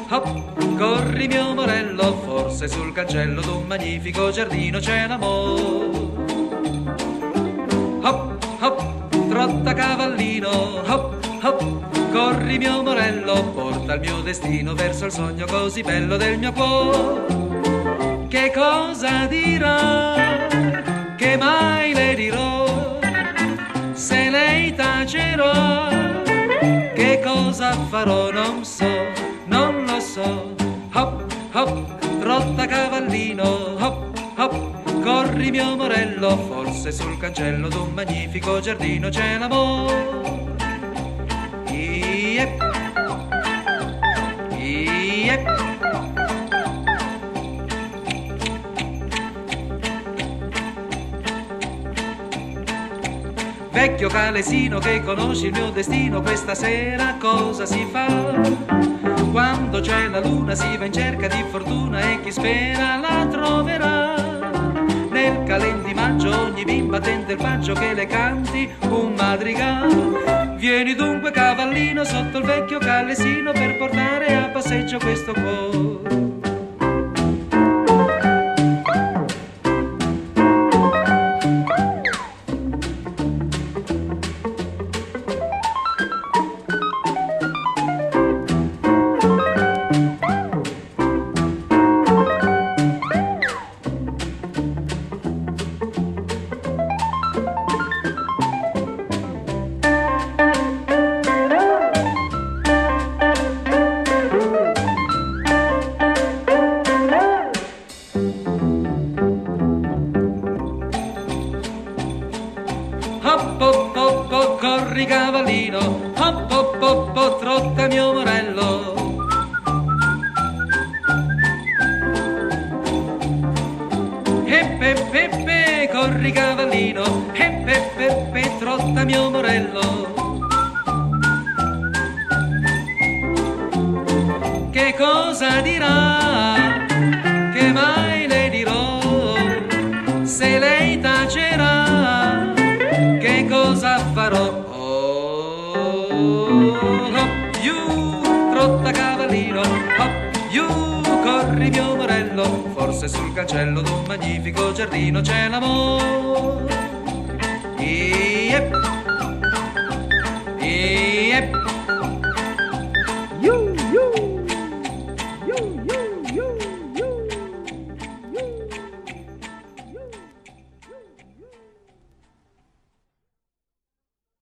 hop, corri mio morello, forse sul cancello d'un magnifico giardino c'è l'amore. Hop, hop, trotta cavallino, hop, hop, corri mio morello, porta il mio destino verso il sogno così bello del mio cuore. Che cosa dirà, che mai le dirò, se lei tacerà, che cosa farò non so, non lo so. Hop, hop, trotta cavallino, hop, hop, corri mio morello, forse sul cancello d'un magnifico giardino c'è l'amore. Iep, iep. Vecchio calesino che conosci il mio destino, questa sera cosa si fa? Quando c'è la luna si va in cerca di fortuna e chi spera la troverà. Nel calen di maggio ogni bimba tende il paggio che le canti un madrigal. Vieni dunque cavallino sotto il vecchio calesino per portare a passeggio questo cuore. Hop, hop, hop, hop, corri cavallino, hop, hop, hop, hop, trotta mio morello. Eppe, eppe, corri cavallino, eppe, eppe, trotta mio morello. Che cosa dirà, che mai le dirò, se lei tacerà, che cosa farò? Oh, hop, you, trotta cavallino, hop, you, corri mio morello, forse sul cancello d'un magnifico giardino c'è l'amore. Iep, iep.